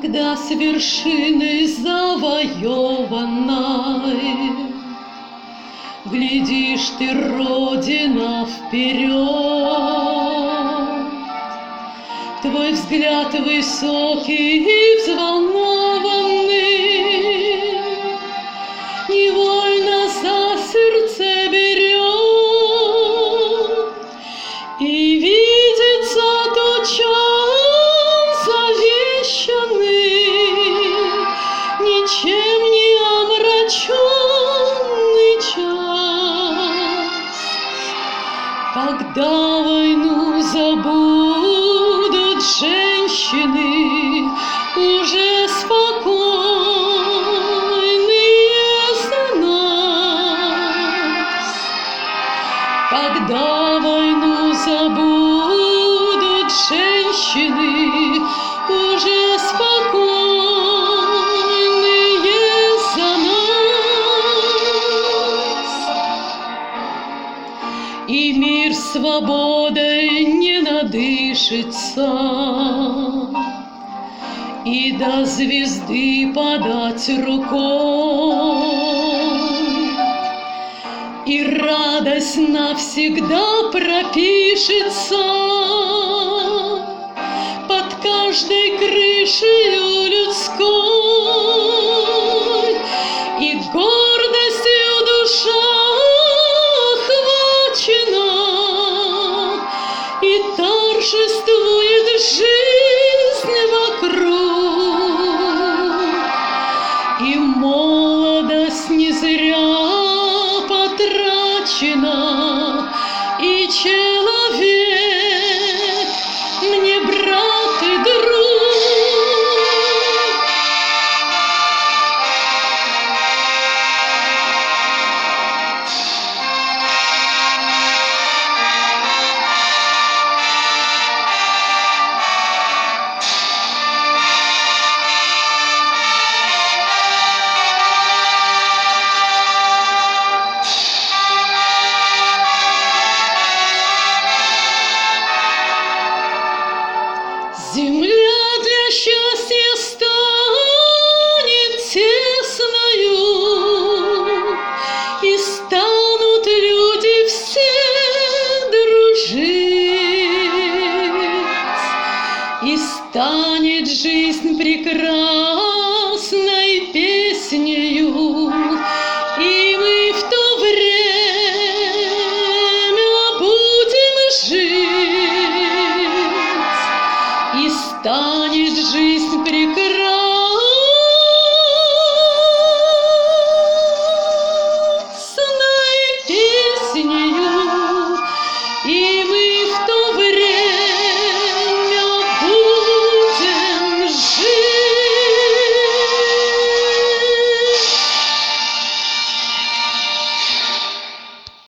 Когда с вершины завоеванной глядишь ты, Родина, вперед, твой взгляд высокий и взволнованный невольно за сердце берет, и видится тот час завещанный, ничем не омраченный час, когда войну забудут женщины, уже спокойные за нас. Когда войну забудут женщины, уже спокойные за нас. И мир свободой не надышится, и до звезды подать рукой, и радость навсегда пропишется под каждой крышею людской, и гордостью душа охвачена, и торжествует жизнь вокруг, и молодость не зря потрачена, и человек мне брат и друг. Земля для счастья станет тесною, и станут люди все дружить, и станет жизнь прекрасной песней.